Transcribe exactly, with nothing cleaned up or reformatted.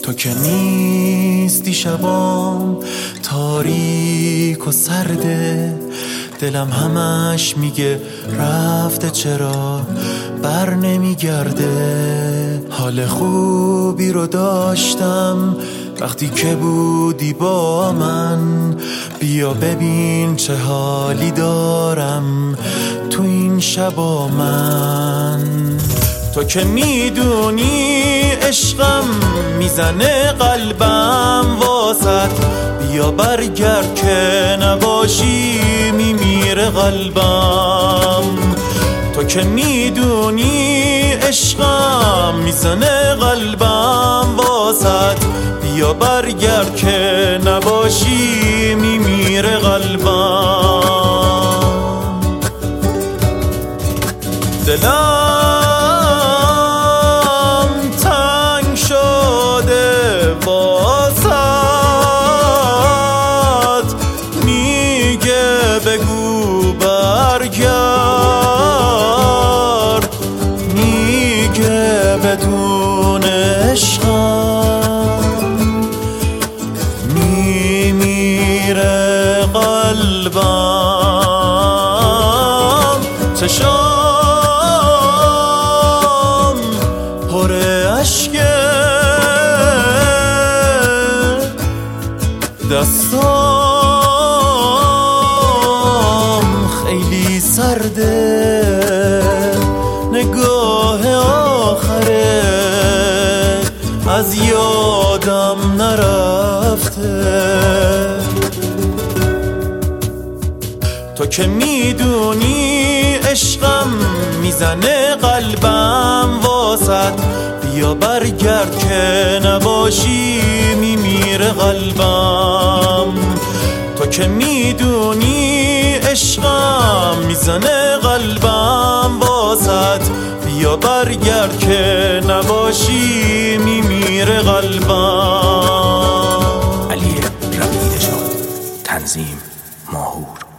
تو که نیستی شبام تاریک و سرده، دلم همش میگه رفته چرا بر نمیگرده. حال خوبی رو داشتم وقتی که بودی با من، بیا ببین چه حالی دارم تو این شبا من. تو که میدونی عشقم میزنه قلبم واسط، بیا برگرد که نباشی میمیره قلبم. تو که میدونی عشقم میزنه قلبم واسط، بیا برگرد که نباشی میمیره قلبم. دلم تنگ شده واسط، میگه بگو برگرد، میگه بدون عشقم میمیره قلبم. چشام پر اشکه، دستام خیلی سرده، نگاه آخره از یادم نرفته. تو که میدونی عشقم میزنه قلبم واسط، بیا برگرد که نباشی میمیره قلبم. تو که میدونی عشقم میزنه قلبم واسط، بیا برگرد که نباشی میمیره قلبم. علی ربیع نژاد، تنظیم ماهور.